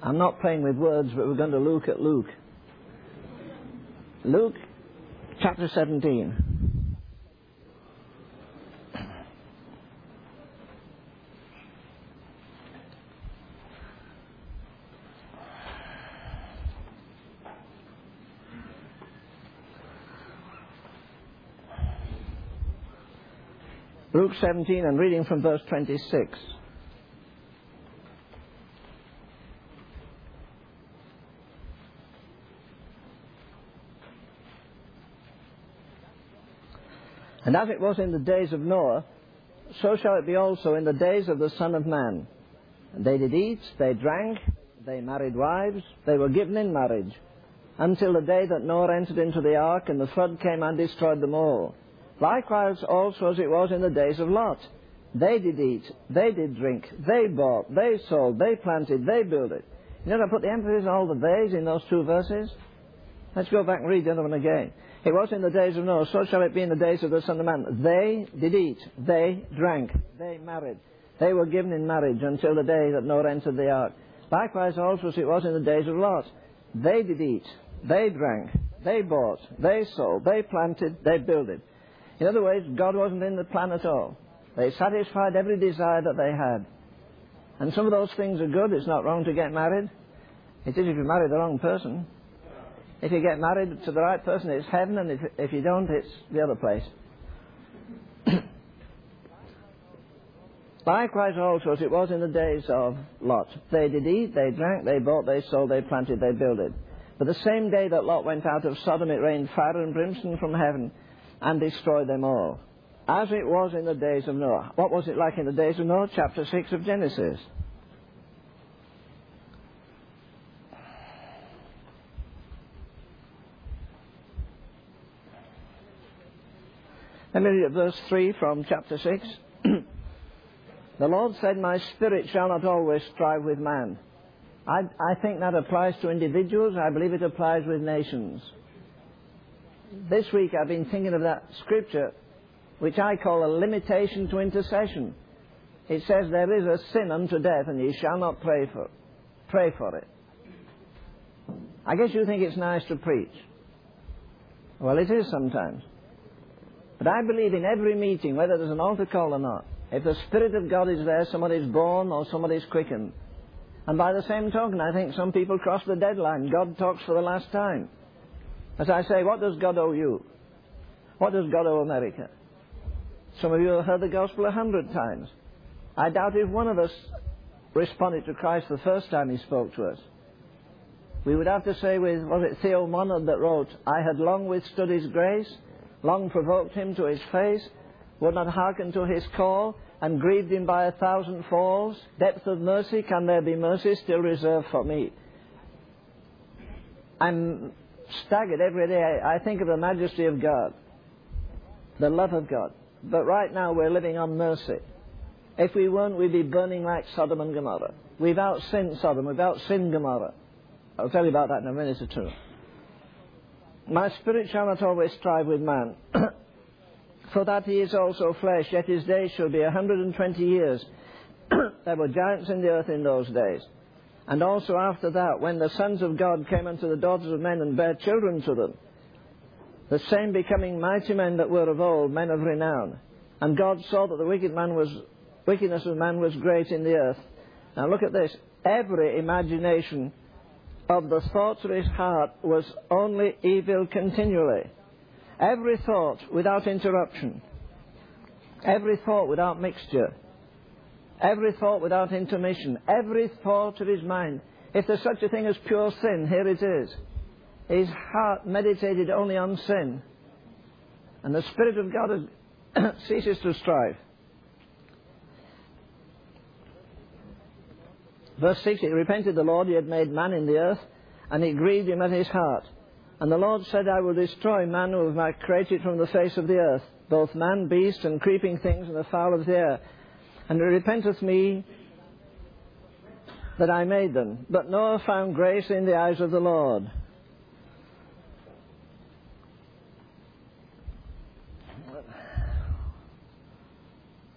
I'm not playing with words, but we're going to look at Luke. Luke chapter 17. Luke 17, and reading from verse 26. And as it was in the days of Noah, so shall it be also in the days of the Son of Man. And they did eat, they drank, they married wives, they were given in marriage, until the day that Noah entered into the ark, and the flood came and destroyed them all. Likewise also as it was in the days of Lot. They did eat, they did drink, they bought, they sold, they planted, they builded. You know, I put the emphasis on all the theys in those two verses. Let's go back and read the other one again. It was in the days of Noah, so shall it be in the days of the Son of Man. They did eat, they drank, they married. They were given in marriage until the day that Noah entered the ark. Likewise also as it was in the days of Lot. They did eat, they drank, they bought, they sold, they planted, they builded. In other words, God wasn't in the plan at all. They satisfied every desire that they had. And some of those things are good. It's not wrong to get married. It is if you marry the wrong person. If you get married to the right person, it's heaven, and if you don't, it's the other place. Likewise also as it was in the days of Lot. They did eat, they drank, they bought, they sold, they planted, they builded. But the same day that Lot went out of Sodom, it rained fire and brimstone from heaven and destroyed them all. As it was in the days of Noah. What was it like in the days of Noah? Chapter 6 of Genesis. Let me read at verse 3 from chapter 6. The Lord said, my spirit shall not always strive with man. I think that applies to individuals. I believe it applies with nations. This week I've been thinking of that scripture, which I call a limitation to intercession. It says, there is a sin unto death, and ye shall not pray for it. I guess you think it's nice to preach. Well, it is sometimes. But I believe in every meeting, whether there's an altar call or not, if the Spirit of God is there, somebody's born or somebody's quickened. And by the same token, I think some people cross the deadline. God talks for the last time. As I say, what does God owe you? What does God owe America? Some of you have heard the gospel 100 times. I doubt if one of us responded to Christ the first time he spoke to us. We would have to say with, was it Theo Monod that wrote, I had long withstood his grace, long provoked him to his face, would not hearken to his call, and grieved him by 1,000 falls. Depth of mercy, can there be mercy still reserved for me? I'm staggered every day. I think of the majesty of God, the love of God. But right now we're living on mercy. If we weren't, we'd be burning like Sodom and Gomorrah. We've outsinned Sodom, we've outsinned Gomorrah. I'll tell you about that in a minute or two. My spirit shall not always strive with man, for that he is also flesh, yet his days shall be 120 years. There were giants in the earth in those days. And also after that, when the sons of God came unto the daughters of men and bare children to them, the same becoming mighty men that were of old, men of renown. And God saw that the wickedness of man was great in the earth. Now look at this. Every imagination of the thoughts of his heart was only evil continually. Every thought without interruption. Every thought without mixture. Every thought without intermission. Every thought of his mind. If there's such a thing as pure sin, here it is. His heart meditated only on sin. And the Spirit of God ceases to strive. Verse 6, it repented the Lord, he had made man in the earth, and it grieved him at his heart. And the Lord said, I will destroy man who have I created from the face of the earth, both man, beast, and creeping things, and the fowl of the air. And it repenteth me that I made them. But Noah found grace in the eyes of the Lord.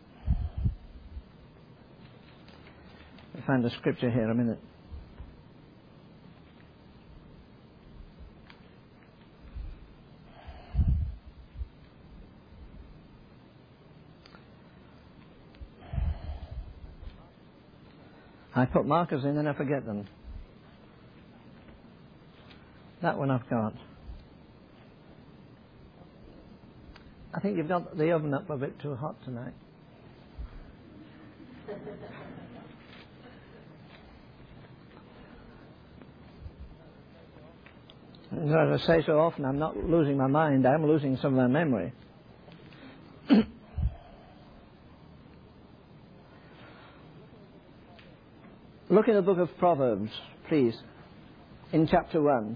I'll find the scripture here a minute. I put markers in and I forget them. That one I've got. I think you've got the oven up a bit too hot tonight. As I say so often, I'm not losing my mind, I'm losing some of my memory. Look in the book of Proverbs, please, in chapter 1.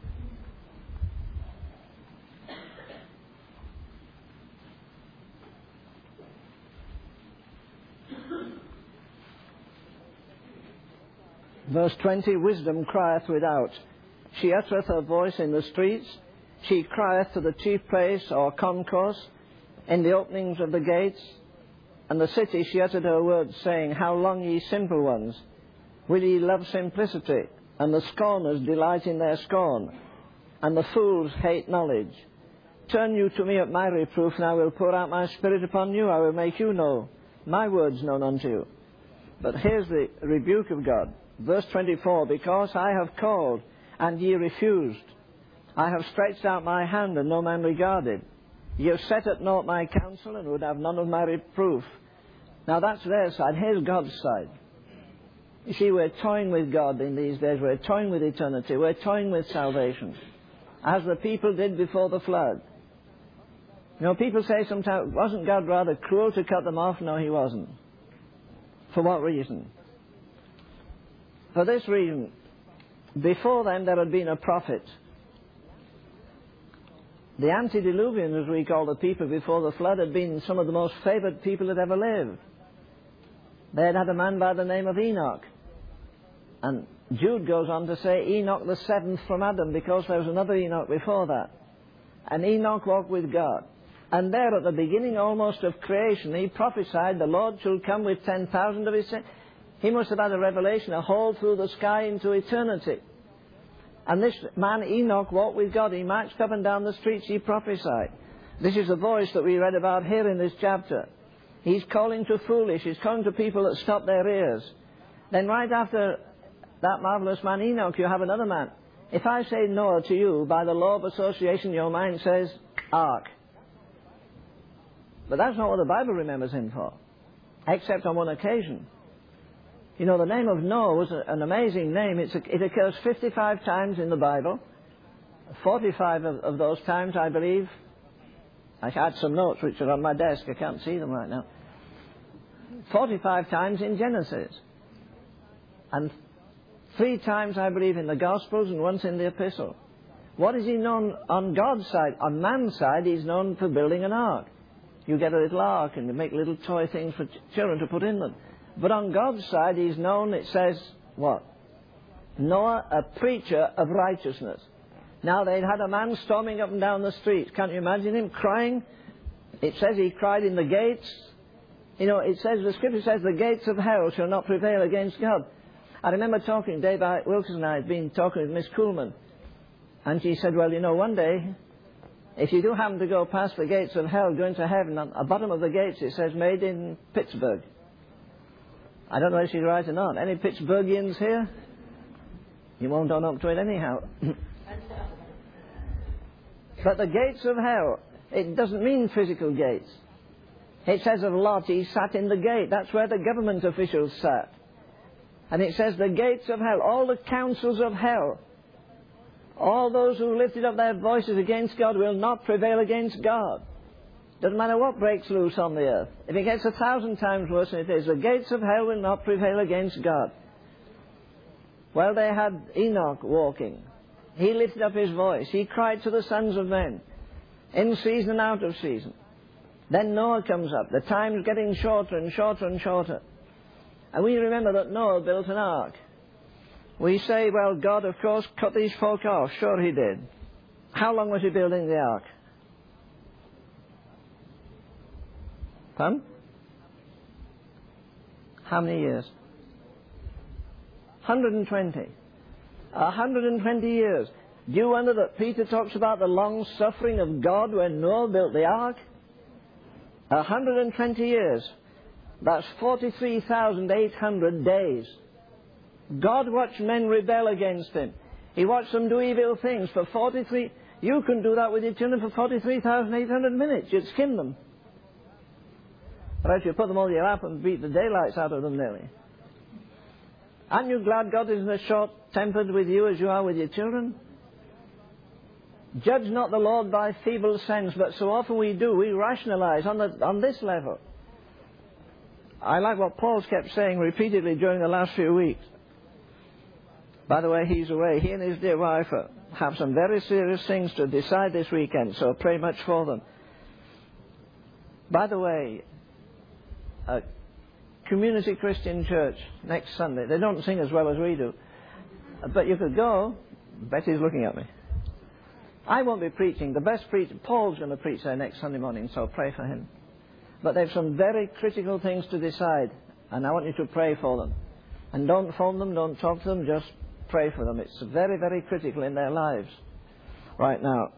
Verse 20, wisdom crieth without. She uttereth her voice in the streets. She crieth to the chief place or concourse, in the openings of the gates. And the city she uttered her words, saying, How long, ye simple ones? Will ye love simplicity? And the scorners delight in their scorn, and the fools hate knowledge. Turn you to me at my reproof, and I will pour out my spirit upon you. I will make you know my words known unto you. But here's the rebuke of God. Verse 24, Because I have called, and ye refused. I have stretched out my hand, and no man regarded. Ye have set at naught my counsel, and would have none of my reproof. Now that's their side. Here's God's side. You see, we're toying with God in these days. We're toying with eternity. We're toying with salvation, as the people did before the flood. You know, people say sometimes, wasn't God rather cruel to cut them off? No, he wasn't. For what reason? For this reason. Before them there had been a prophet. The antediluvians, as we call the people before the flood, had been some of the most favoured people that ever lived. They had had a man by the name of Enoch. And Jude goes on to say, Enoch the seventh from Adam, because there was another Enoch before that. And Enoch walked with God. And there at the beginning almost of creation, he prophesied the Lord shall come with 10,000 of his saints. He must have had a revelation, a hole through the sky into eternity. And this man Enoch walked with God. He marched up and down the streets, he prophesied. This is the voice that we read about here in this chapter. He's calling to foolish. He's calling to people that stop their ears. Then right after that marvelous man Enoch, you have another man. If I say Noah to you, by the law of association, your mind says ark. But that's not what the Bible remembers him for, except on one occasion. You know, the name of Noah was an amazing name. It occurs 55 times in the Bible. 45 of those times, I believe. I had some notes which are on my desk. I can't see them right now. 45 times in Genesis. And 3 times, I believe, in the Gospels and once in the Epistle. What is he known on God's side? On man's side, he's known for building an ark. You get a little ark and you make little toy things for children to put in them. But on God's side, he's known, it says, what? Noah, a preacher of righteousness. Now, they'd had a man storming up and down the streets. Can't you imagine him crying? It says he cried in the gates. You know, it says, the Scripture says, the gates of hell shall not prevail against God. I remember talking, Dave Wilkes and I had been talking with Miss Kuhlman. And she said, well, you know, one day, if you do happen to go past the gates of hell, going to heaven, on the bottom of the gates it says, made in Pittsburgh. I don't know if she's right or not. Any Pittsburghians here? You won't own up to it anyhow. But the gates of hell, it doesn't mean physical gates. It says of Lot, he sat in the gate. That's where the government officials sat. And it says the gates of hell, all the councils of hell, all those who lifted up their voices against God will not prevail against God. Doesn't matter what breaks loose on the earth. If it gets 1,000 times worse than it is, the gates of hell will not prevail against God. Well, they had Enoch walking. He lifted up his voice. He cried to the sons of men, in season and out of season. Then Noah comes up. The time's getting shorter and shorter and shorter. And we remember that Noah built an ark. We say, well, God, of course, cut these folk off. Sure he did. How long was he building the ark? Pardon? How many years? 120. 120 years. Do you wonder that Peter talks about the long suffering of God when Noah built the ark? 120 years. That's 43,800 days. God watched men rebel against him. He watched them do evil things for 43... You can do that with your children for 43,800 minutes. You'd skim them. Or else you put them on your lap and beat the daylights out of them nearly. Aren't you glad God isn't as short-tempered with you as you are with your children? Judge not the Lord by feeble sense, but so often we do. We rationalize on this level. I like what Paul's kept saying repeatedly during the last few weeks. By the way, he's away. He and his dear wife have some very serious things to decide this weekend, so pray much for them. By the way, a Community Christian Church next Sunday. They don't sing as well as we do, but you could go. Betty's looking at me. I won't be preaching. The best preacher, Paul's going to preach there next Sunday morning, so pray for him. But they've some very critical things to decide, and I want you to pray for them. And don't phone them, don't talk to them, just pray for them. It's very, very critical in their lives right now.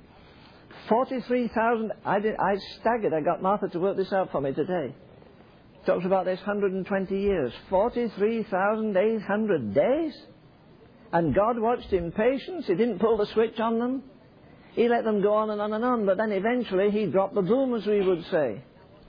43,000, I staggered. I got Martha to work this out for me today. Talks about this 120 years. 43,800 days? And God watched in patience. He didn't pull the switch on them. He let them go on and on and on, but then eventually He dropped the boom, as we would say.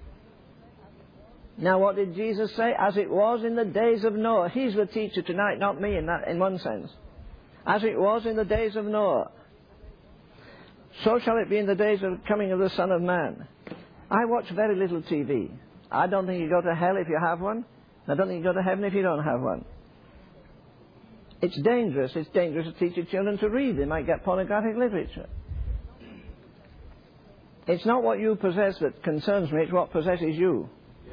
Now what did Jesus say? As it was in the days of Noah. He's the teacher tonight, not me in one sense. As it was in the days of Noah, so shall it be in the days of the coming of the Son of Man. I watch very little TV. I don't think you go to hell if you have one. I don't think you go to heaven if you don't have one. It's dangerous. It's dangerous to teach your children to read. They might get pornographic literature. It's not what you possess that concerns me. It's what possesses you.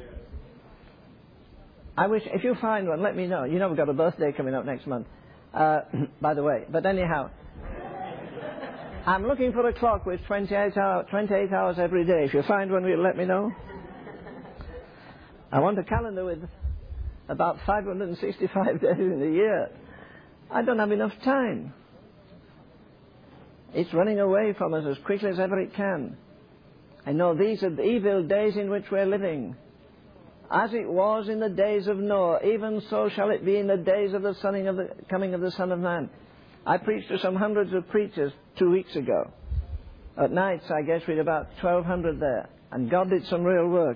I wish, if you find one, let me know. You know we've got a birthday coming up next month, by the way. But anyhow, I'm looking for a clock with 28 hours every day. If you find one, will you let me know? I want a calendar with about 565 days in the year. I don't have enough time. It's running away from us as quickly as ever it can. I know these are the evil days in which we're living. As it was in the days of Noah, even so shall it be in the days of the coming of the Son of Man. I preached to some hundreds of preachers 2 weeks ago. At nights, I guess, we had about 1,200 there. And God did some real work.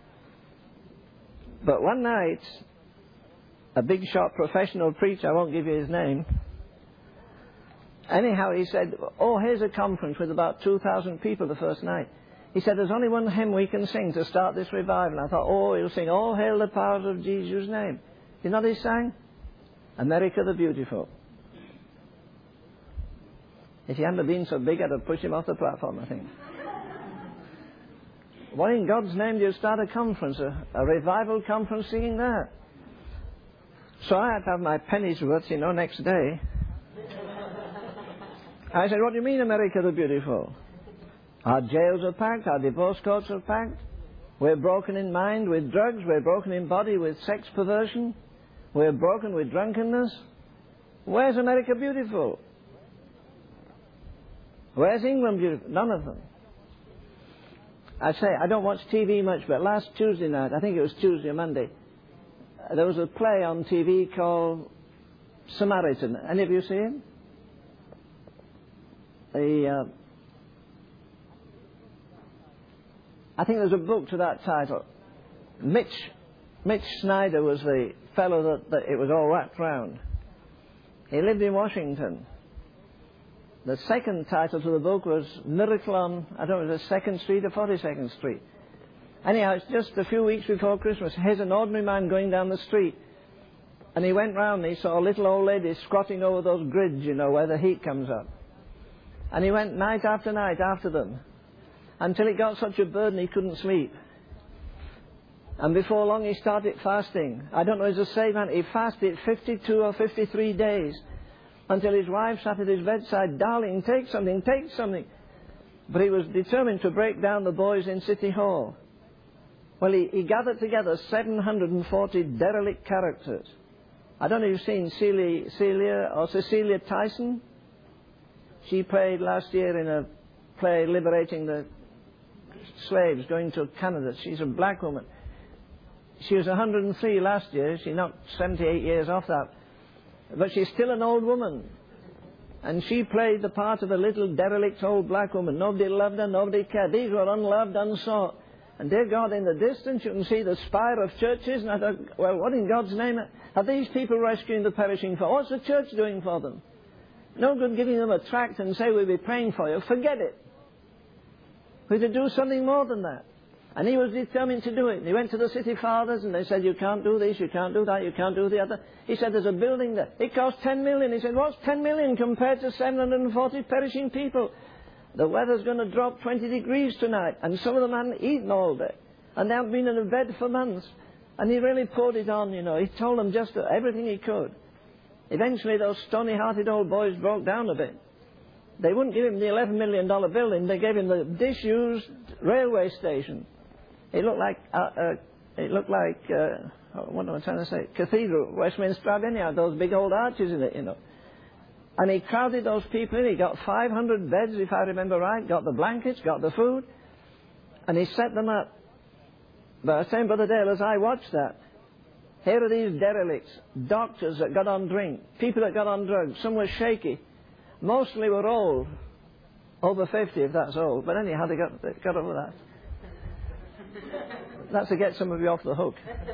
But one night, a big shot professional preacher, I won't give you his name. Anyhow, he said, oh, here's a conference with about 2,000 people the first night. He said, there's only one hymn we can sing to start this revival. And I thought, oh, he'll sing, "Oh, hail the powers of Jesus' name." You know what he sang? America the Beautiful. If he hadn't been so big, I'd have pushed him off the platform, I think. Why in God's name do you start a conference, a revival conference singing that? So I had to have my penny's worth, next day. I said, what do you mean, America the Beautiful? Our jails are packed, our divorce courts are packed. We're broken in mind with drugs, we're broken in body with sex perversion. We're broken with drunkenness. Where's America beautiful? Where's England beautiful? None of them. I say, I don't watch TV much, but last Tuesday night, I think it was Tuesday or Monday, there was a play on TV called Samaritan. Any of you see it? I think there's a book to that title. Mitch Snyder was the fellow that it was all wrapped round. He lived in Washington. The second title to the book was Miracle on, I don't know, was it 2nd Street or 42nd Street. Anyhow, it's just a few weeks before Christmas. Here's an ordinary man going down the street. And he went round and he saw a little old lady squatting over those grids, where the heat comes up. And he went night after night after them, until it got such a burden he couldn't sleep. And before long he started fasting. I don't know, he's a saved man. He fasted 52 or 53 days, until his wife sat at his bedside, "Darling, take something, take something." But he was determined to break down the boys in City Hall. Well, he gathered together 740 derelict characters. I don't know if you've seen Cecilia Tyson. She played last year in a play liberating the slaves going to Canada. She's a black woman. She was 103 last year. She knocked 78 years off that. But she's still an old woman. And she played the part of a little derelict old black woman. Nobody loved her, nobody cared. These were unloved, unsought. And dear God, in the distance you can see the spire of churches. And I thought, well, what in God's name are these people rescuing the perishing for? What's the church doing for them? No good giving them a tract and say we'll be praying for you. Forget it. We're to do something more than that. And he was determined to do it. He went to the city fathers and they said, you can't do this, you can't do that, you can't do the other. He said, there's a building there. It cost 10 million. He said, what's 10 million compared to 740 perishing people? The weather's going to drop 20 degrees tonight. And some of them hadn't eaten all day. And they haven't been in a bed for months. And he really poured it on, you know. He told them just everything he could. Eventually those stony-hearted old boys broke down a bit. They wouldn't give him the $11 million building. They gave him the disused railway station. It looked like, what am I trying to say? Cathedral, Westminster Abbey, had those big old arches in it, you know. And he crowded those people in. He got 500 beds, if I remember right, got the blankets, got the food, and he set them up. But I was saying, Brother Dale, as I watched that, here are these derelicts, doctors that got on drink, people that got on drugs. Some were shaky. Mostly were old, over 50 if that's old. But anyhow, they got over that. That's to get some of you off the hook.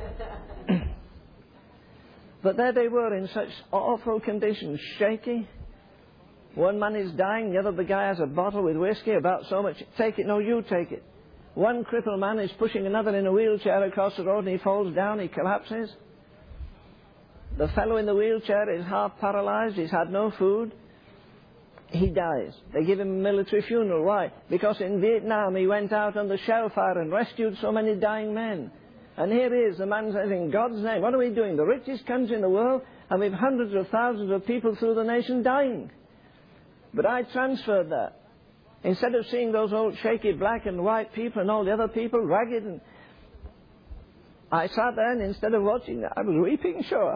But there they were in such awful conditions, shaky. One man is dying, the other guy has a bottle with whiskey, about so much. Take it, no, you take it. One crippled man is pushing another in a wheelchair across the road and he falls down, he collapses. The fellow in the wheelchair is half paralyzed, he's had no food. He dies. They give him a military funeral. Why? Because in Vietnam he went out on the shell fire and rescued so many dying men. And here he is, the man says, in God's name, what are we doing? The richest country in the world, and we've hundreds of thousands of people through the nation dying. But I transferred that. Instead of seeing those old shaky black and white people and all the other people ragged, and I sat there and instead of watching that, I was weeping, sure.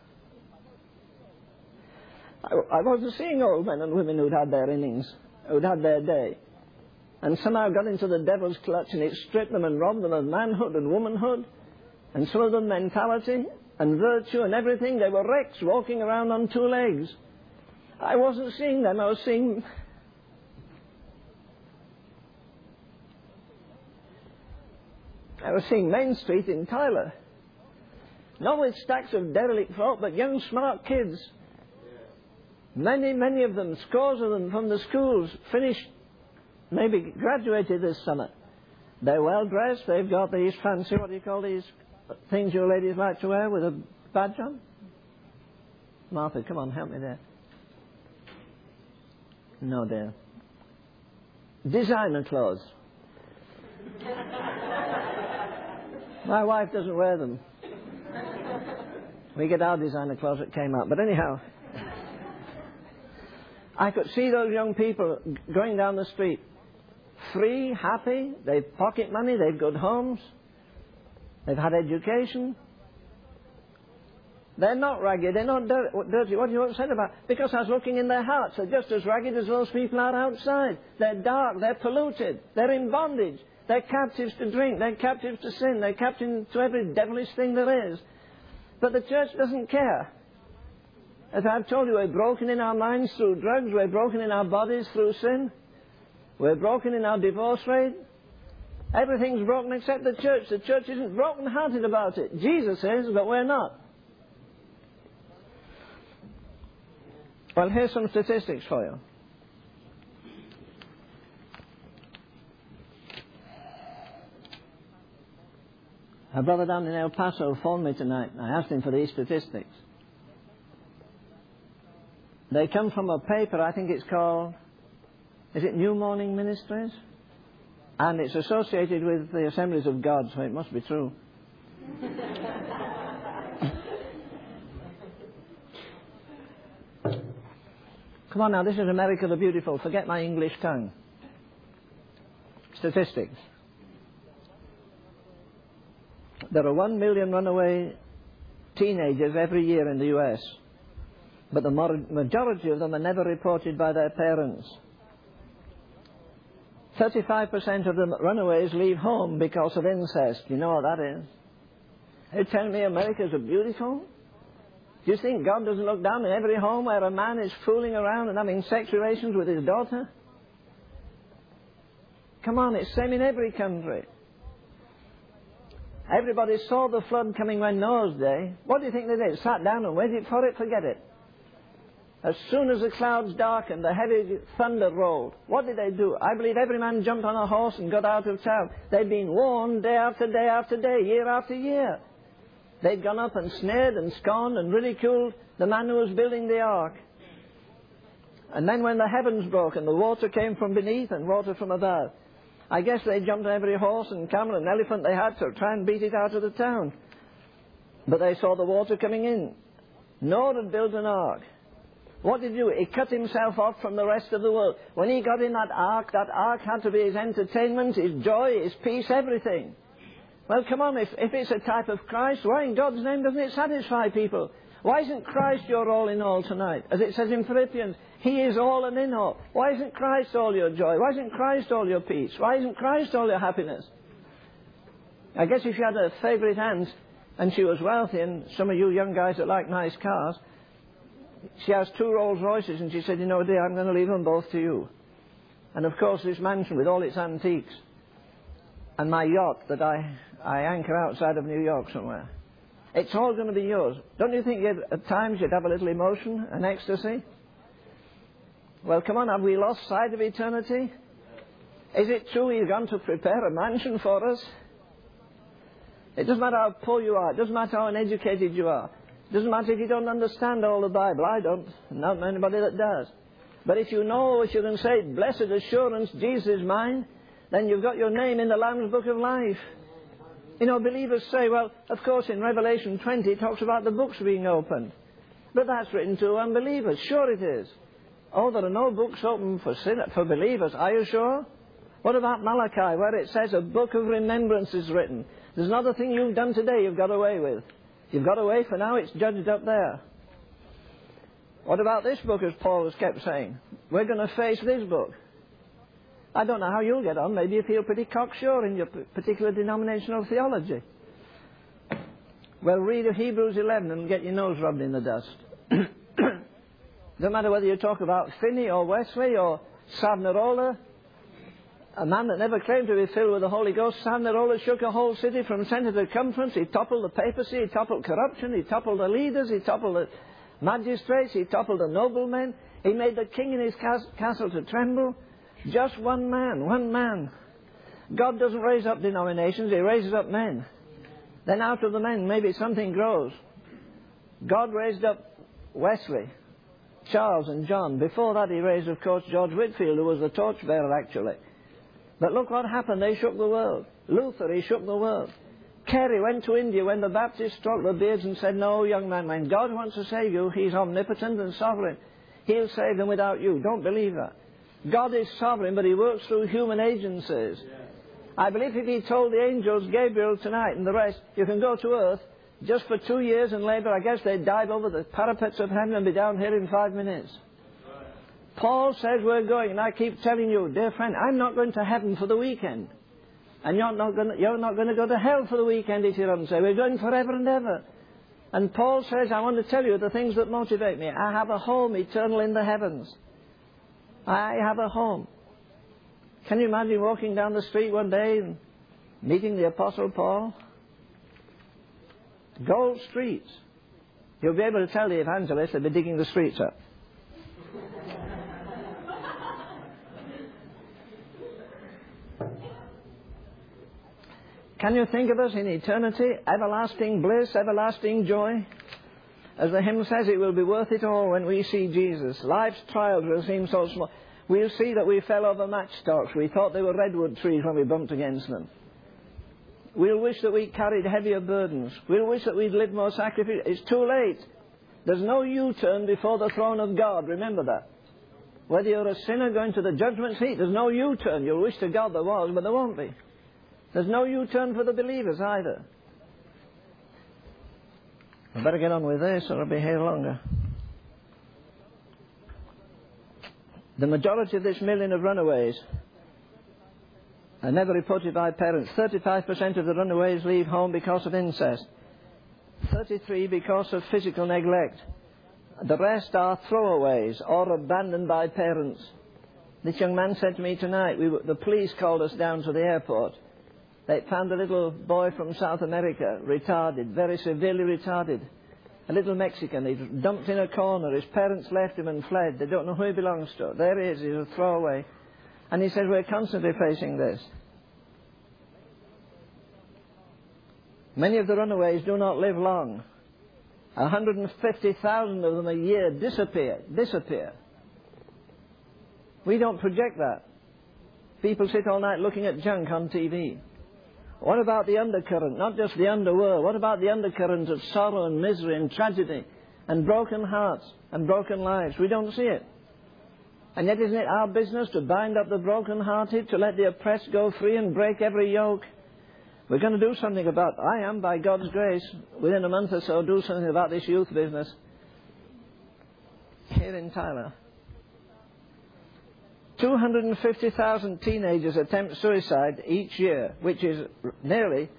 I wasn't seeing old men and women who'd had their innings, who'd had their day, and somehow got into the devil's clutch and it stripped them and robbed them of manhood and womanhood, and some of them mentality and virtue and everything. They were wrecks walking around on two legs. I wasn't seeing them, I was seeing... Main Street in Tyler. Not with stacks of derelict folk, but young smart kids. Many, many of them, scores of them from the schools, finished, maybe graduated this summer. They're well dressed, they've got these fancy, what do you call these things your ladies like to wear with a badge on? Martha, come on, help me there. No, dear. Designer clothes. My wife doesn't wear them. We get our designer clothes at Kmart. But anyhow, I could see those young people going down the street, free, happy, they've pocket money, they've good homes, they've had education. They're not ragged, they're not dirty. What are you upset about? Because I was looking in their hearts. They're just as ragged as those people are outside. They're dark, they're polluted, they're in bondage. They're captives to drink, they're captives to sin, they're captives to every devilish thing there is. But the church doesn't care. As I've told you, we're broken in our minds through drugs, we're broken in our bodies through sin, we're broken in our divorce rate. Everything's broken except the church. The church isn't broken-hearted about it. Jesus is, but we're not. Well, here's some statistics for you. A brother down in El Paso phoned me tonight. I asked him for these statistics. They come from a paper, I think it's called, is it New Morning Ministries? And it's associated with the Assemblies of God, so it must be true. Come on now, this is America the Beautiful. Forget my English tongue. Statistics. There are 1 million runaway teenagers every year in the U.S., but the majority of them are never reported by their parents. 35% of the runaways leave home because of incest. You know what that is? They tell me America's a beautiful. Do you think God doesn't look down in every home where a man is fooling around and having sex relations with his daughter? Come on, it's the same in every country. Everybody saw the flood coming when Noah's day. What do you think they did? Sat down and waited for it? Forget it. As soon as the clouds darkened, the heavy thunder rolled. What did they do? I believe every man jumped on a horse and got out of town. They'd been warned day after day after day, year after year. They'd gone up and sneered and scorned and ridiculed the man who was building the ark. And then when the heavens broke and the water came from beneath and water from above, I guess they jumped on every horse and camel and elephant they had to try and beat it out of the town. But they saw the water coming in. Noah had built an ark. What did he do? He cut himself off from the rest of the world. When he got in that ark had to be his entertainment, his joy, his peace, everything. Well, come on, if it's a type of Christ, why in God's name doesn't it satisfy people? Why isn't Christ your all in all tonight? As it says in Philippians, He is all and in all. Why isn't Christ all your joy? Why isn't Christ all your peace? Why isn't Christ all your happiness? I guess if you had a favourite aunt and she was wealthy, and some of you young guys that like nice cars, she has 2 Rolls Royces, and she said, you know, dear, I'm going to leave them both to you. And of course this mansion with all its antiques, and my yacht that I anchor outside of New York somewhere, it's all going to be yours. Don't you think at times you'd have a little emotion, an ecstasy? Well, come on, have we lost sight of eternity? Is it true He's gone to prepare a mansion for us? It doesn't matter how poor you are. It doesn't matter how uneducated you are. It doesn't matter if you don't understand all the Bible. I don't. Not anybody that does. But if you know, if you can say, blessed assurance, Jesus is mine, then you've got your name in the Lamb's Book of Life. You know, believers say, well, of course in Revelation 20 it talks about the books being opened. But that's written to unbelievers. Sure it is. Oh, there are no books open for believers. Are you sure? What about Malachi, where it says a book of remembrance is written? There's not a thing you've done today you've got away with. You've got away for now, it's judged up there. What about this book, as Paul has kept saying? We're going to face this book. I don't know how you'll get on. Maybe you feel pretty cocksure in your particular denominational theology. Well, read Hebrews 11 and get your nose rubbed in the dust. No matter whether you talk about Finney or Wesley or Savonarola, a man that never claimed to be filled with the Holy Ghost. Savonarola shook a whole city from centre to circumference. He toppled the papacy, he toppled corruption, he toppled the leaders, he toppled the magistrates, he toppled the noblemen. He made the king in his castle to tremble. Just one man. God doesn't raise up denominations, He raises up men. Then out of the men, maybe something grows. God raised up Wesley, Charles and John. Before that He raised, of course, George Whitefield, who was the torchbearer actually. But look what happened. They shook the world. Luther, he shook the world. Carey went to India when the Baptists stroked their beards and said, no, young man, when God wants to save you, He's omnipotent and sovereign. He'll save them without you. Don't believe that. God is sovereign, but He works through human agencies. I believe if He told the angels, Gabriel tonight and the rest, you can go to earth just for 2 years and labour, I guess they'd dive over the parapets of heaven and be down here in 5 minutes. Paul says we're going, and I keep telling you, dear friend, I'm not going to heaven for the weekend. And you're not going to go to hell for the weekend if you don't say. We're going forever and ever. And Paul says, I want to tell you the things that motivate me. I have a home eternal in the heavens. I have a home. Can you imagine walking down the street one day and meeting the Apostle Paul? Gold streets. You'll be able to tell the evangelists they'll be digging the streets up. Can you think of us in eternity? Everlasting bliss, everlasting joy. As the hymn says, it will be worth it all when we see Jesus. Life's trials will seem so small. We'll see that we fell over matchstocks. We thought they were redwood trees when we bumped against them. We'll wish that we carried heavier burdens. We'll wish that we'd lived more sacrificial. It's too late. There's no U-turn before the throne of God. Remember that. Whether you're a sinner going to the judgment seat, there's no U-turn. You'll wish to God there was, but there won't be. There's no U-turn for the believers either. I better get on with this or I'll be here longer. The majority of this million of runaways are never reported by parents. 35% of the runaways leave home because of incest. 33 because of physical neglect. The rest are throwaways or abandoned by parents. This young man said to me tonight, the police called us down to the airport. They found a little boy from South America, retarded, very severely retarded. A little Mexican. He's dumped in a corner. His parents left him and fled. They don't know who he belongs to. There he is. He's a throwaway. And he said, we're constantly facing this. Many of the runaways do not live long. 150,000 of them a year disappear. We don't project that. People sit all night looking at junk on TV. What about the undercurrent? Not just the underworld. What about the undercurrent of sorrow and misery and tragedy and broken hearts and broken lives? We don't see it. And yet isn't it our business to bind up the broken-hearted, to let the oppressed go free and break every yoke? We're going to do something about, I am, by God's grace, within a month or so, do something about this youth business here in Tyler. 250,000 teenagers attempt suicide each year, which is nearly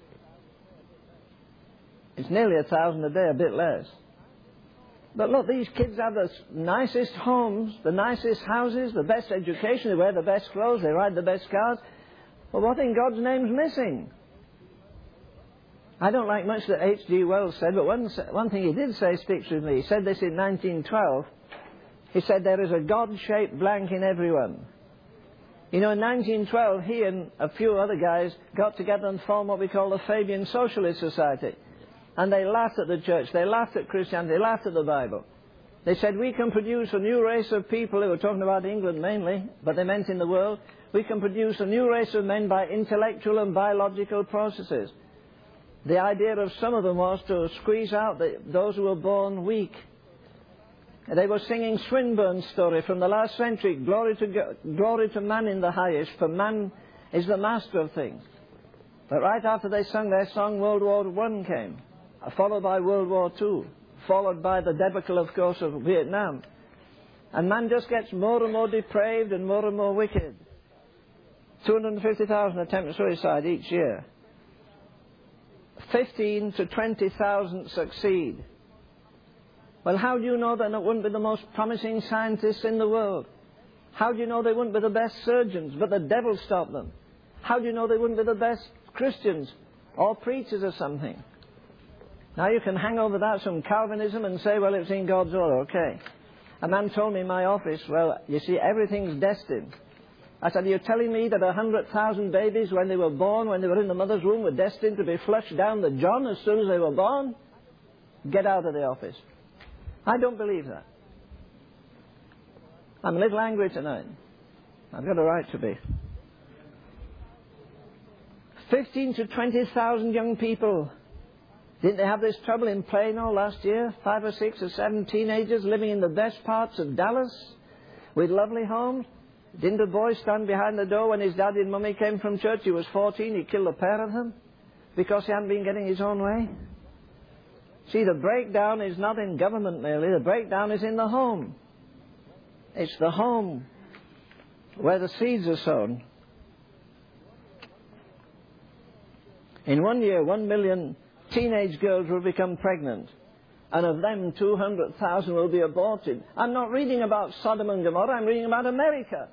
1,000 a day, a bit less. But look, these kids have the nicest homes, the nicest houses, the best education, they wear the best clothes, they ride the best cars. But what in God's name's missing? I don't like much that H.G. Wells said, but one thing he did say speaks with me. He said this in 1912. He said, there is a God-shaped blank in everyone. You know, in 1912, he and a few other guys got together and formed what we call the Fabian Socialist Society. And they laughed at the church, they laughed at Christianity, they laughed at the Bible. They said, we can produce a new race of people, who were talking about England mainly, but they meant in the world. We can produce a new race of men by intellectual and biological processes. The idea of some of them was to squeeze out those who were born weak. They were singing Swinburne's story from the last century, glory to man in the highest, for man is the master of things. But right after they sung their song, World War I came, followed by World War II, followed by the debacle, of course, of Vietnam. And man just gets more and more depraved and more wicked. 250,000 attempt suicide each year. 15 to 20,000 succeed. Well, how do you know that it wouldn't be the most promising scientists in the world? How do you know they wouldn't be the best surgeons, but the devil stopped them? How do you know they wouldn't be the best Christians or preachers or something? Now you can hang over that some Calvinism and say, well, it's in God's order, okay. A man told me in my office, well, you see, everything's destined. I said, you're telling me that 100,000 babies, when they were born, when they were in the mother's womb, were destined to be flushed down the John as soon as they were born? Get out of the office. I don't believe that. I'm a little angry tonight. I've got a right to be. 15 to 20,000 young people. Didn't they have this trouble in Plano last year? 5 or 6 or 7 teenagers living in the best parts of Dallas with lovely homes. Didn't a boy stand behind the door when his daddy and mummy came from church? He was 14, he killed a pair of them because he hadn't been getting his own way. See, the breakdown is not in government merely, the breakdown is in the home. It's the home where the seeds are sown. In 1 year, 1 million teenage girls will become pregnant, and of them 200,000 will be aborted. I'm not reading about Sodom and Gomorrah, I'm reading about America,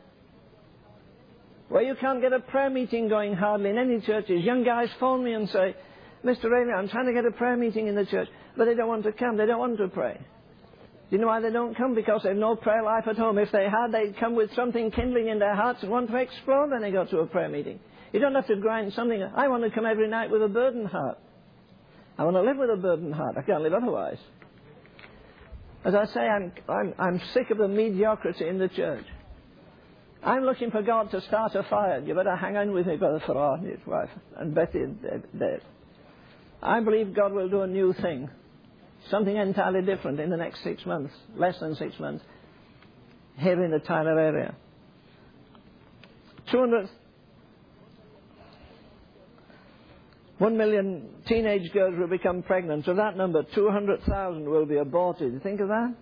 where you can't get a prayer meeting going hardly in any churches. Young guys phone me and say, Mr. Rayleigh, I'm trying to get a prayer meeting in the church, but they don't want to come, they don't want to pray. Do you know why they don't come? Because they have no prayer life at home. If they had, they'd come with something kindling in their hearts and want to explore, then they go to a prayer meeting. You don't have to grind something. I want to come every night with a burdened heart. I want to live with a burdened heart. I can't live otherwise. As I say, I'm sick of the mediocrity in the church. I'm looking for God to start a fire. You better hang on with me, Brother Farrar and his wife, and Betty and Dave. I believe God will do a new thing. Something entirely different in the next 6 months, less than 6 months, here in the Tyler area. 1 million teenage girls will become pregnant. Of that number, 200,000 will be aborted. You think of that?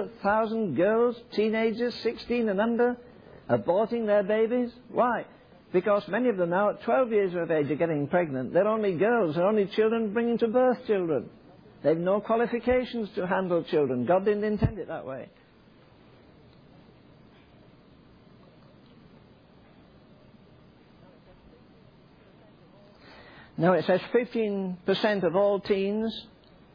200,000 girls, teenagers, 16 and under, aborting their babies. Why? Because many of them now at 12 years of age are getting pregnant. They're only girls. They're only children bringing to birth children. They've no qualifications to handle children. God didn't intend it that way. Now it says 15% of all teens.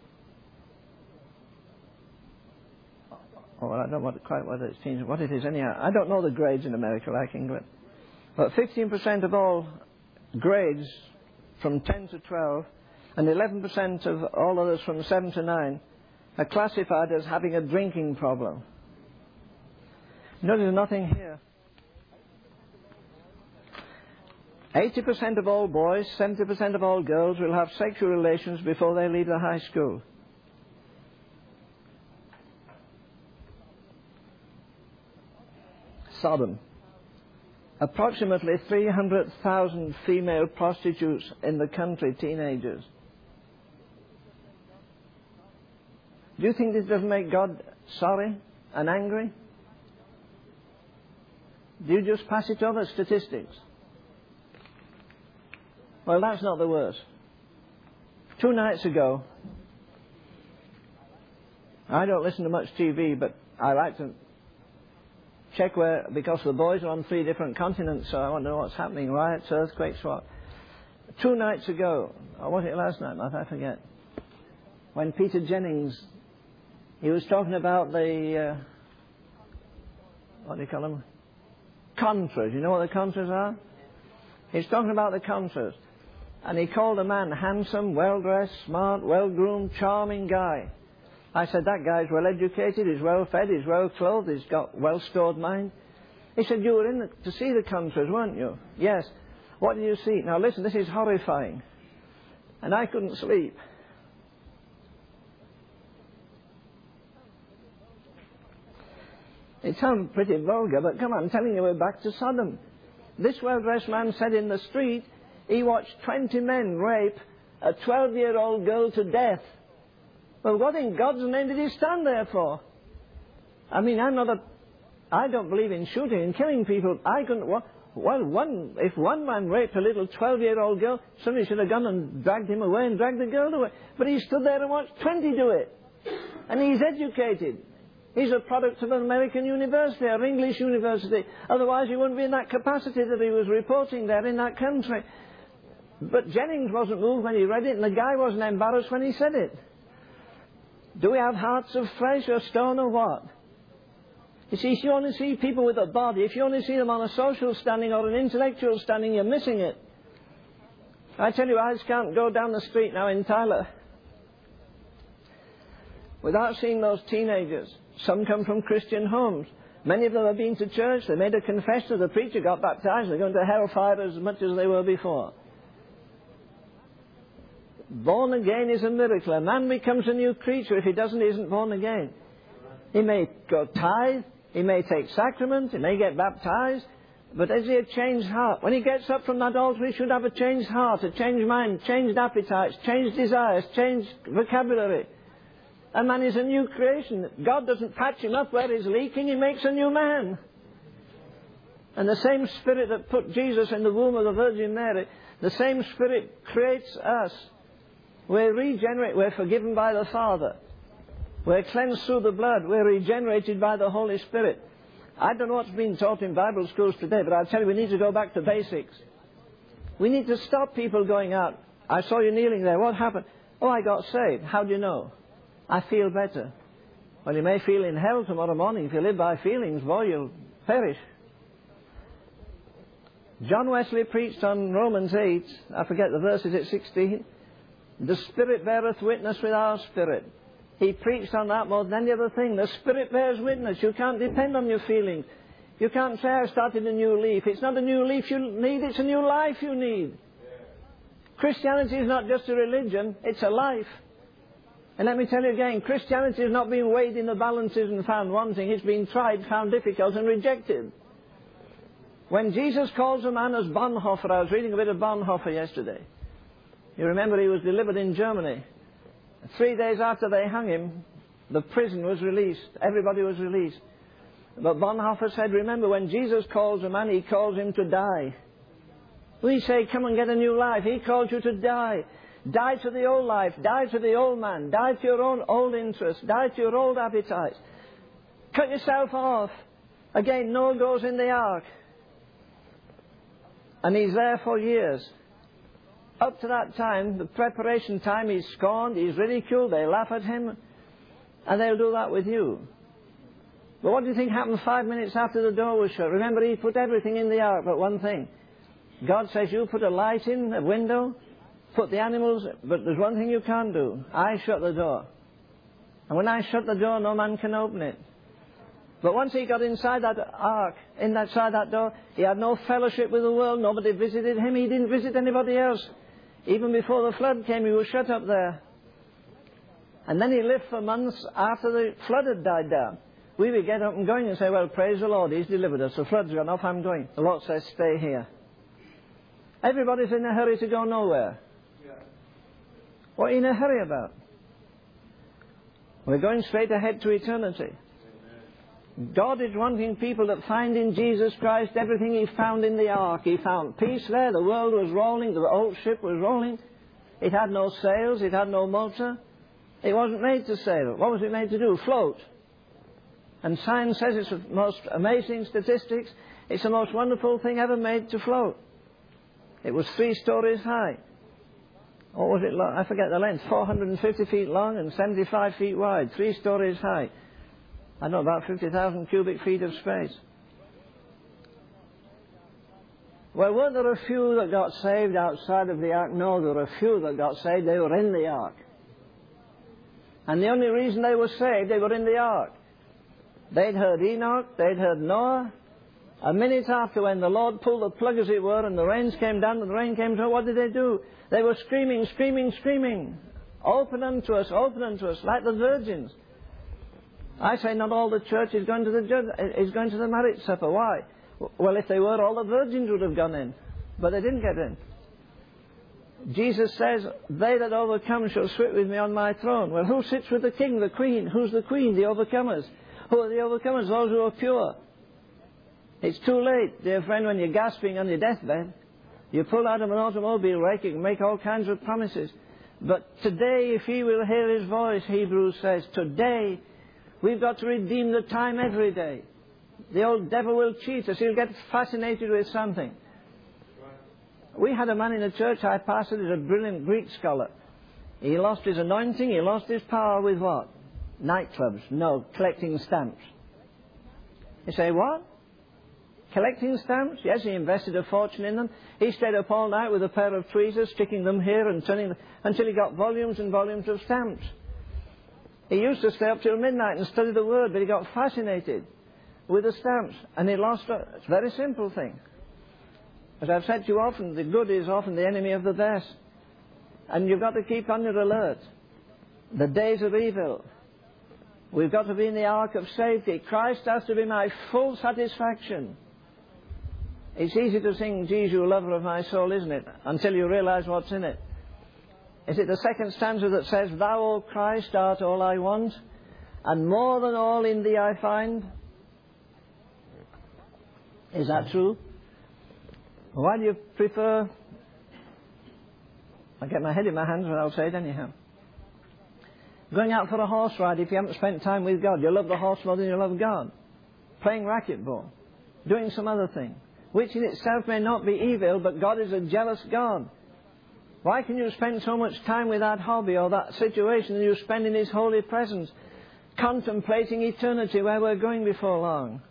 Oh, well, I don't know quite whether it's teens, what it is anyhow. I don't know the grades in America like England. But 15% of all grades from 10 to 12 and 11% of all others from 7 to 9 are classified as having a drinking problem. Notice nothing here. 80% of all boys, 70% of all girls will have sexual relations before they leave the high school. Sodom. Approximately 300,000 female prostitutes in the country, teenagers. Do you think this doesn't make God sorry and angry? Do you just pass it over, statistics? Well, that's not the worst. 2 nights ago, I don't listen to much TV, but I like to check where, because the boys are on 3 different continents, so I want to know what's happening, riots, earthquakes, what. 2 nights ago, or was it last night, I forget, when Peter Jennings, he was talking about the, what do you call them? Contras. You know what the Contras are? He's talking about the Contras. And he called a man handsome, well-dressed, smart, well-groomed, charming guy. I said, that guy's well-educated, he's well-fed, he's well-clothed, he's got well-stored mind. He said, you were in to see the Contras, weren't you? Yes. What did you see? Now listen, this is horrifying. And I couldn't sleep. It sounds pretty vulgar, but come on, I'm telling you, we're back to Sodom. This well-dressed man said in the street, he watched 20 men rape a 12-year-old girl to death. Well, what in God's name did he stand there for? I mean, I don't believe in shooting and killing people. If one man raped a little 12-year-old girl, somebody should have gone and dragged him away and dragged the girl away. But he stood there and watched 20 do it. And he's educated. He's a product of an American university or English university. Otherwise, he wouldn't be in that capacity that he was reporting there in that country. But Jennings wasn't moved when he read it, and the guy wasn't embarrassed when he said it. Do we have hearts of flesh or stone or what? You see, if you only see people with a body, if you only see them on a social standing or an intellectual standing, you're missing it. I tell you, I just can't go down the street now in Tyler without seeing those teenagers. Some come from Christian homes. Many of them have been to church. They made a confession. The preacher got baptized. They're going to hellfire as much as they were before. Born again is a miracle. A man becomes a new creature if he isn't born again. He may go tithe. He may take sacrament. He may get baptized. But has he a changed heart? When he gets up from that altar, he should have a changed heart, a changed mind, changed appetites, changed desires, changed vocabulary. A man is a new creation. God doesn't patch him up where he's leaking. He makes a new man. And the same Spirit that put Jesus in the womb of the Virgin Mary, the same Spirit creates us. We're regenerate. We're forgiven by the Father. We're cleansed through the blood. We're regenerated by the Holy Spirit. I don't know what's being taught in Bible schools today, but I'll tell you, we need to go back to basics. We need to stop people going out. I saw you kneeling there. What happened? Oh, I got saved. How do you know? I feel better. Well, you may feel in hell tomorrow morning. If you live by feelings, boy, you'll perish. John Wesley preached on Romans 8. I forget the verse, is it 16? The Spirit beareth witness with our spirit. He preached on that more than any other thing. The Spirit bears witness. You can't depend on your feelings. You can't say, I started a new leaf. It's not a new leaf you need, it's a new life you need. Christianity is not just a religion, it's a life. And let me tell you again, Christianity is not being weighed in the balances and found wanting. It's been tried, found difficult, and rejected. When Jesus calls a man as Bonhoeffer, I was reading a bit of Bonhoeffer yesterday. You remember he was delivered in Germany. 3 days after they hung him, the prison was released. Everybody was released. But Bonhoeffer said, remember, when Jesus calls a man, he calls him to die. We say, come and get a new life. He called you to die. Die to the old life. Die to the old man. Die to your own old interests. Die to your old appetites. Cut yourself off. Again, Noah goes in the ark. And he's there for years. Up to that time, the preparation time, he's scorned, he's ridiculed, they laugh at him. And they'll do that with you. But what do you think happened 5 minutes after the door was shut? Remember, he put everything in the ark but one thing. God says, you put a light in, a window, put the animals, but there's one thing you can't do. I shut the door. And when I shut the door, no man can open it. But once he got inside that ark, inside that door, he had no fellowship with the world. Nobody visited him. He didn't visit anybody else. Even before the flood came, he was shut up there. And then he lived for months after the flood had died down. We would get up and going and say, well, praise the Lord, he's delivered us. The flood's gone off, I'm going. The Lord says, stay here. Everybody's in a hurry to go nowhere. What are you in a hurry about? We're going straight ahead to eternity. God is wanting people that find in Jesus Christ everything he found in the ark. He found peace there. The world was rolling. The old ship was rolling. It had no sails. It had no motor. It wasn't made to sail. What was it made to do? Float. And science says it's the most amazing statistics. It's the most wonderful thing ever made to float. It was 3 stories high. What was it long? I forget the length. 450 feet long and 75 feet wide. 3 stories high. I know, about 50,000 cubic feet of space. Well, weren't there a few that got saved outside of the ark? No, there were a few that got saved. They were in the ark. And the only reason they were saved, they were in the ark. They'd heard Enoch, they'd heard Noah. A minute after, when the Lord pulled the plug, as it were, and the rains came down and the rain came down, what did they do? They were screaming, screaming, screaming. Open unto us, like the virgins. I say not all the church is going to the marriage supper. Why? Well, if they were, all the virgins would have gone in. But they didn't get in. Jesus says, they that overcome shall sit with me on my throne. Well, who sits with the king, the queen? Who's the queen? The overcomers. Who are the overcomers? Those who are pure. It's too late, dear friend, when you're gasping on your deathbed. You pull out of an automobile wreck, you can make all kinds of promises. But today, if ye will hear his voice, Hebrews says, today, we've got to redeem the time every day. The old devil will cheat us. He'll get fascinated with something. We had a man in the church I pastored, he's a brilliant Greek scholar. He lost his anointing, he lost his power with what? Nightclubs. No, collecting stamps. You say, what? Collecting stamps? Yes, he invested a fortune in them. He stayed up all night with a pair of tweezers, sticking them here and turning them, until he got volumes and volumes of stamps. He used to stay up till midnight and study the Word, but he got fascinated with the stamps, and he lost it. It's a very simple thing. As I've said to you often, the good is often the enemy of the best. And you've got to keep on your alert. The days of evil. We've got to be in the ark of safety. Christ has to be my full satisfaction. It's easy to sing, Jesus, lover of my soul, isn't it? Until you realize what's in it. Is it the second stanza that says, Thou, O Christ, art all I want, and more than all in thee I find? Is that true? Why do you prefer... I get my head in my hands, but I'll say it anyhow. Going out for a horse ride, if you haven't spent time with God, you love the horse more than you love God. Playing racquetball. Doing some other thing. Which in itself may not be evil, but God is a jealous God. Why can you spend so much time with that hobby or that situation that you spend in His holy presence, contemplating eternity where we're going before long?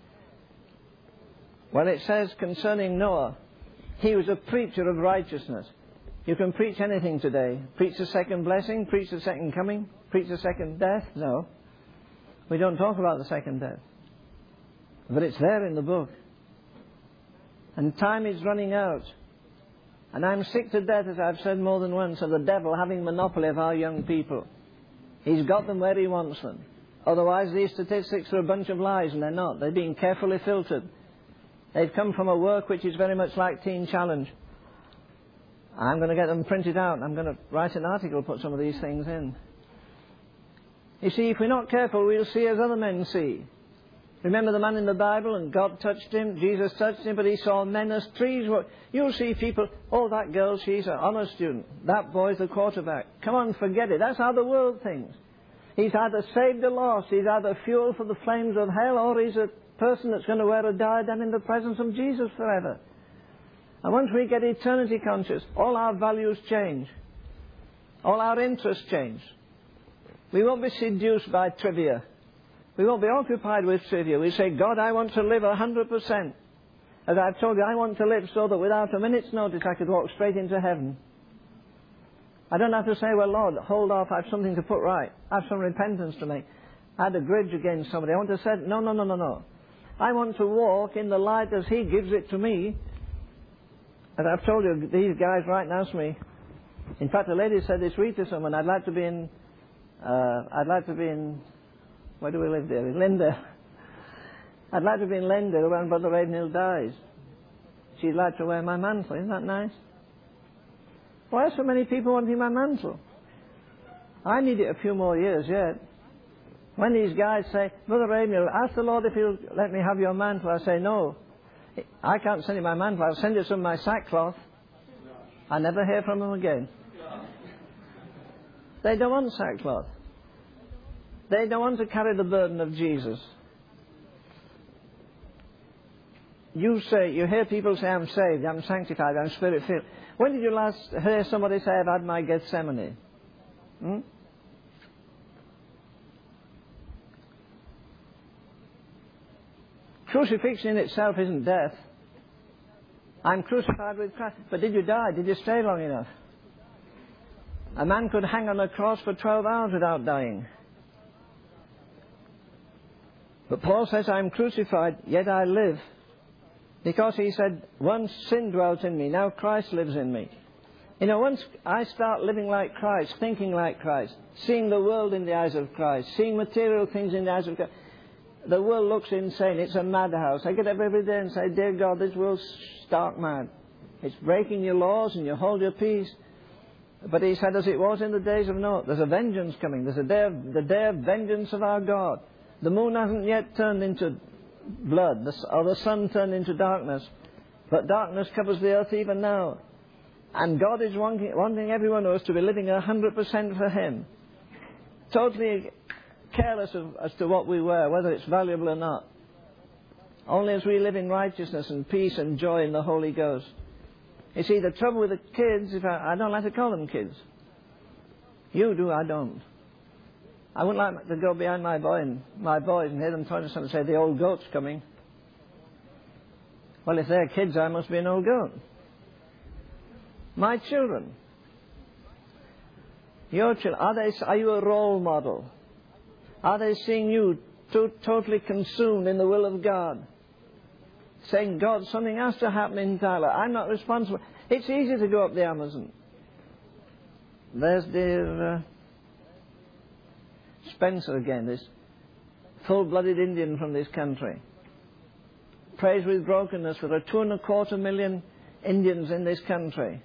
Well, it says concerning Noah, he was a preacher of righteousness. You can preach anything today. Preach the second blessing, preach the second coming, preach the second death. No. We don't talk about the second death. But it's there in the book. And time is running out. And I'm sick to death, as I've said more than once, of the devil having monopoly of our young people. He's got them where he wants them. Otherwise, these statistics are a bunch of lies, and they're not. They're being carefully filtered. They've come from a work which is very much like Teen Challenge. I'm going to get them printed out. I'm going to write an article, put some of these things in. You see, if we're not careful, we'll see as other men see. Remember the man in the Bible, and God touched him, Jesus touched him, but he saw men as trees. You'll see people, oh, that girl, she's an honor student. That boy's the quarterback. Come on, forget it. That's how the world thinks. He's either saved or lost. He's either fuel for the flames of hell, or he's a person that's going to wear a diadem in the presence of Jesus forever. And once we get eternity conscious, all our values change. All our interests change. We won't be seduced by trivia. We won't be occupied with trivia. We say, God, I want to live 100%. As I've told you, I want to live so that without a minute's notice I could walk straight into heaven. I don't have to say, well, Lord, hold off, I have something to put right. I have some repentance to make. I had a grudge against somebody. I want to say, no. I want to walk in the light as He gives it to me. As I've told you, these guys right now ask me. In fact, a lady said this week to someone, I'd like to be in, where do we live there? In Linda. I'd like to be in Linda when Brother Ravenhill dies. She'd like to wear my mantle. Isn't that nice? Why are so many people wanting my mantle? I need it a few more years yet. When these guys say, Brother Ravenhill, ask the Lord if He'll let me have your mantle, I say, no. I can't send you my mantle. I'll send you some of my sackcloth. I never hear from them again. They don't want sackcloth. They don't want to carry the burden of Jesus. You hear people say, I'm saved, I'm sanctified, I'm spirit-filled. When did you last hear somebody say, I've had my Gethsemane? Crucifixion itself isn't death. I'm crucified with Christ. But did you die? Did you stay long enough? A man could hang on a cross for 12 hours without dying. But Paul says, I'm crucified, yet I live. Because he said, once sin dwelt in me, now Christ lives in me. You know, once I start living like Christ, thinking like Christ, seeing the world in the eyes of Christ, seeing material things in the eyes of Christ, the world looks insane. It's a madhouse. I get up every day and say, dear God, this world's stark mad. It's breaking your laws and you hold your peace. But he said, as it was in the days of Noah, there's a vengeance coming. There's the day of vengeance of our God. The moon hasn't yet turned into blood, or the sun turned into darkness. But darkness covers the earth even now. And God is wanting every one of us to be living 100% for Him. Totally careless as to what we wear, whether it's valuable or not. Only as we live in righteousness and peace and joy in the Holy Ghost. You see, the trouble with the kids, I don't like to call them kids. You do, I don't. I wouldn't like to go behind my boys and hear them talking to someone and say, the old goat's coming. Well, if they're kids, I must be an old goat. My children. Your children, are you a role model? Are they seeing you totally consumed in the will of God? Saying, God, something has to happen in Tyler. I'm not responsible. It's easy to go up the Amazon. There's dear Spencer again, this full-blooded Indian from this country. Prays with brokenness. There are 2.25 million Indians in this country.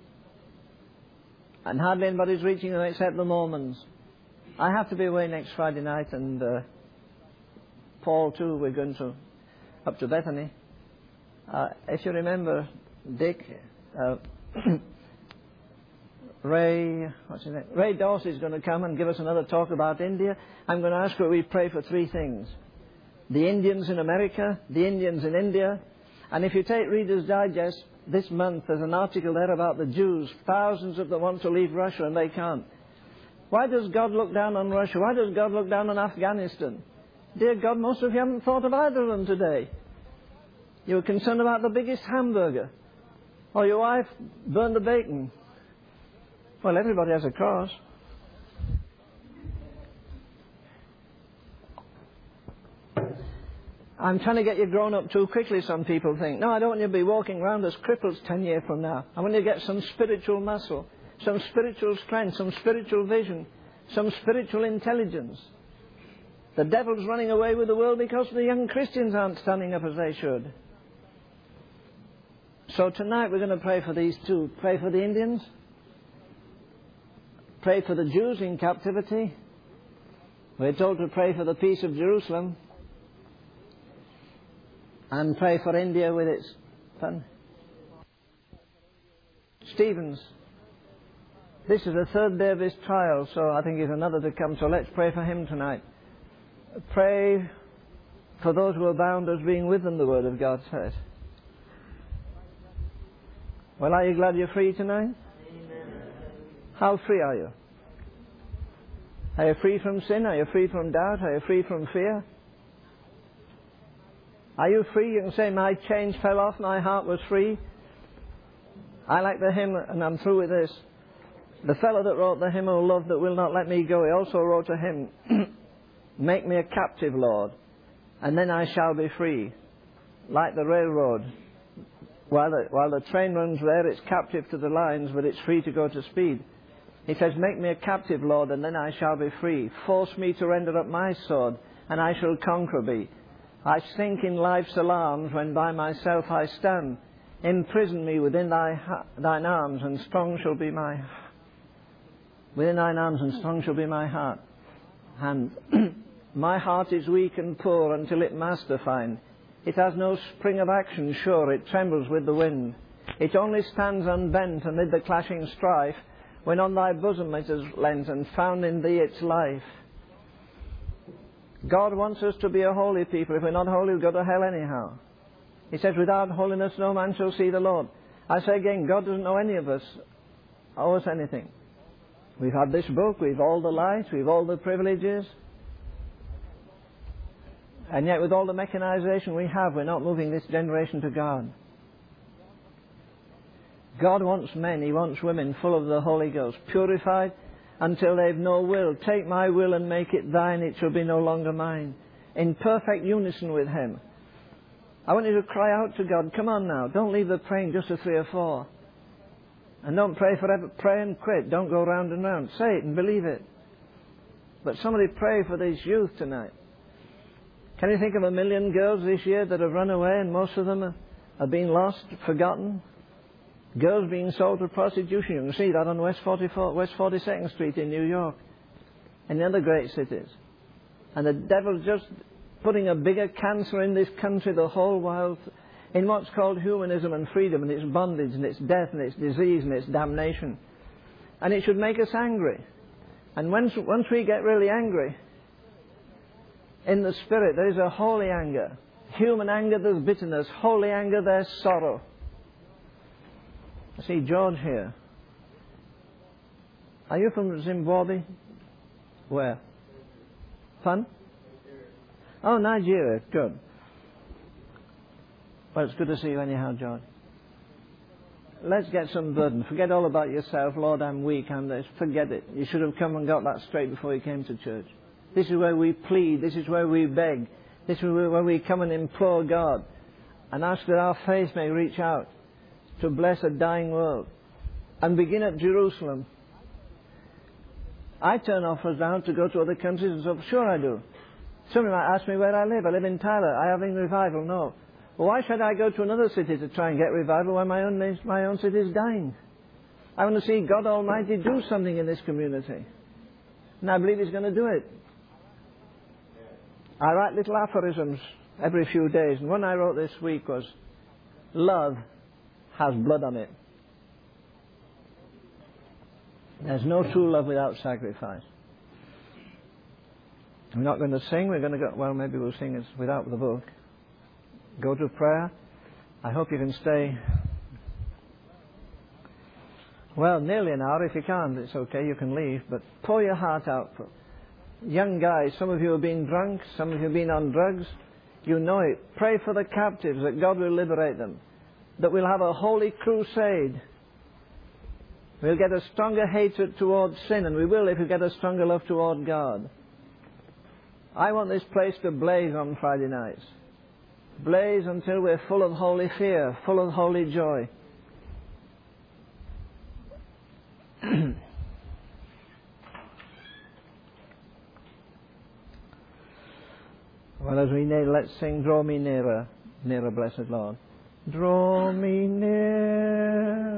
And hardly anybody's reaching them except the Mormons. I have to be away next Friday night, and Paul too, we're going up to Bethany. If you remember, Dick, Ray Dorsey is going to come and give us another talk about India. I'm going to ask that we pray for 3 things. The Indians in America, the Indians in India, and if you take Reader's Digest, this month there's an article there about the Jews. Thousands of them want to leave Russia and they can't. Why does God look down on Russia? Why does God look down on Afghanistan? Dear God, most of you haven't thought of either of them today. You were concerned about the biggest hamburger. Or your wife burned the bacon. Well, everybody has a cross. I'm trying to get you grown up too quickly, some people think. No, I don't want you to be walking around as cripples 10 years from now. I want you to get some spiritual muscle, some spiritual strength, some spiritual vision, some spiritual intelligence. The devil's running away with the world because the young Christians aren't standing up as they should. So tonight we're going to pray for these 2. Pray for the Indians. Pray for the Jews in captivity. We're told to pray for the peace of Jerusalem. And pray for India with its fun. Stevens. This is the third day of his trial, so I think he's another to come. So let's pray for him tonight. Pray for those who are bound as being with them, the Word of God says. Well, are you glad you're free tonight? Amen. How free are you? Are you free from sin? Are you free from doubt? Are you free from fear? Are you free? You can say, my chains fell off, my heart was free. I like the hymn, and I'm through with this. The fellow that wrote the hymn, O love that will not let me go, he also wrote a hymn, make me a captive, Lord, and then I shall be free. Like the railroad. While the train runs there, it's captive to the lines, but it's free to go to speed. He says, make me a captive, Lord, and then I shall be free. Force me to render up my sword, and I shall conquer be. I sink in life's alarms when by myself I stand. Imprison me within thine arms, and strong shall be my... Within thine arms and strong shall be my heart. And my heart is weak and poor until it master find. It has no spring of action, sure, it trembles with the wind. It only stands unbent amid the clashing strife, when on thy bosom it is lent and found in thee its life. God wants us to be a holy people. If we're not holy, we'll go to hell anyhow. He says, without holiness no man shall see the Lord. I say again, God doesn't know any of us owe us anything. We've had this book, we've all the light, we've all the privileges. And yet with all the mechanization we have, we're not moving this generation to God. God wants men, He wants women full of the Holy Ghost, purified until they've no will. Take my will and make it thine, it shall be no longer mine. In perfect unison with Him. I want you to cry out to God. Come on now, don't leave the praying just to 3 or 4. And don't pray forever. Pray and quit. Don't go round and round. Say it and believe it. But somebody pray for these youth tonight. Can you think of 1 million girls this year that have run away, and most of them are being lost, forgotten? Girls being sold to prostitution. You can see that on West 42nd Street in New York and the other great cities. And the devil's just putting a bigger cancer in this country, the whole while, in what's called humanism and freedom, and its bondage and its death and its disease and its damnation. And it should make us angry. And once we get really angry, in the spirit there is a holy anger. Human anger, there's bitterness. Holy anger, there's sorrow. I see George here. Are you from Zimbabwe? Where? Fun? Oh, Nigeria. Good. Well, it's good to see you anyhow, George. Let's get some burden. Forget all about yourself. Lord, I'm weak, I'm this. Forget it. You should have come and got that straight before you came to church. This is where we plead. This is where we beg. This is where we come and implore God and ask that our faith may reach out to bless a dying world. And begin at Jerusalem. I turn offers down to go to other countries and so sure I do. Somebody might ask me where I live. I live in Tyler. Are you having revival? No. Well, why should I go to another city to try and get revival when my own city is dying? I want to see God Almighty do something in this community. And I believe He's going to do it. I write little aphorisms every few days. And one I wrote this week was, love has blood on it. There's no true love without sacrifice. We're not going to sing. We're going to go, well, maybe we'll sing it without the book. Go to prayer. I hope you can stay, well, nearly an hour. If you can't, it's okay. You can leave. But pour your heart out. For young guys, some of you have been drunk. Some of you have been on drugs. You know it. Pray for the captives, that God will liberate them. That we'll have a holy crusade. We'll get a stronger hatred towards sin, and we will if we get a stronger love toward God. I want this place to blaze on Friday nights. Blaze until we're full of holy fear, full of holy joy. Well, as we kneel, let's sing, Draw Me Nearer, Nearer, Blessed Lord. Draw me near,